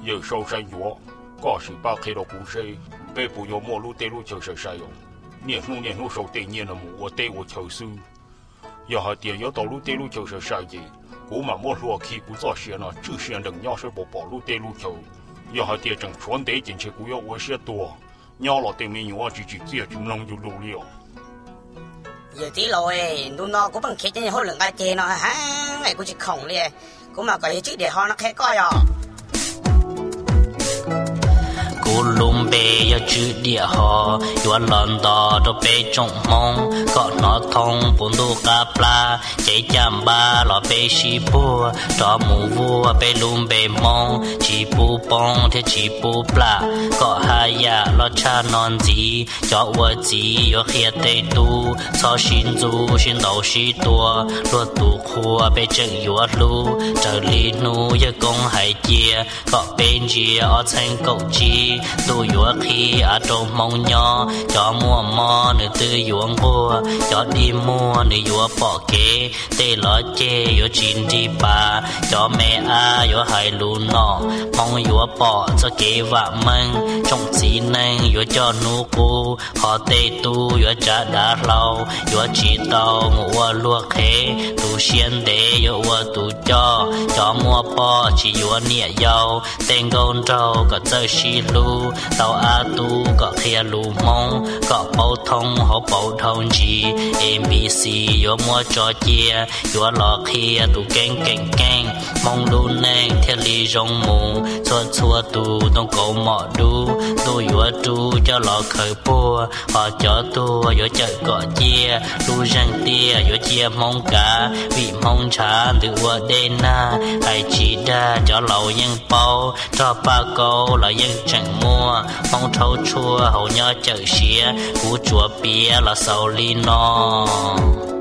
giờ sau sai nhúa có sự ba khi đó cũng say bé bùi nhúa mua lúc tê lúc chờ sai sai rồi niệm lúc sau tự nhiên là mua tê của chờ sư giờ họ tiền nhớ tàu lúc tê lúc chờ sai gì cũng mà mua lúa khi cũng rõ xe nó chỉ xe đừng nhau sẽ bỏ lúc tê lúc chờ giờ họ tiền chẳng chuẩn tế chính chế cũng要我些多nhau là tiền mình nhúa chỉ tiếc chúng lòng dù đủ liệu giờ tí rồi tụi nó cũng bằng khét như hồi lượng ai chơi nó hả này cũng chỉ khổng liền cũng mà cái chữ để họ nó khét coi à cú lùm bê yo chữ địa họ yo lon đò đồ bê trồng mông có nó thông bún đu cá pla chạy chạm ba lò bê xì bùa trò mù vua bê lùm bê mông chỉ bù bông thế chỉ bù pla có hai ya lo cha non gì cho vợ gì yo khía tê tu cho xin du xin đầu xí tua luật tu khua bê chân yo lu trở li nu yo công hải chia có bên chia ở thành cầu chi tu yuo khi ở trong mong nho cho mua mò nữ tư yuong bùa cho đi mua nữ yuo bỏ kế tê lo chê yuo chín đi bà cho mẹ a yuo hai lu nọ mong yuo bỏ cho kế vạ măng trong xí năng yuo cho nu cu họ tê tu yuo trả đá lâu yuo chỉ tàu ngủ luộc khế tu xiên đế yuo tu cho mua bỏ chỉ yuo nhẹ dầu tên gôn trâu có chơi xí lu tàu a tu có khía lù mông có bao thông họ bao thông gì MBC yo mua cho chia yo lọ khía tu keng mong lu neng theo li rong mù xua tu đông cổ mọ đu tu yo tu cho lọ khởi bùa họ cho tu yo chợ cọ chia lu răng tia yo chia mong cả vị mong trả từ qua đen na ai chỉ đa cho lầu nhân bao cho ba câu là dân chẳng mua mong thâu chua hầu nhớ chợ xía cú chùa bia là sầu li no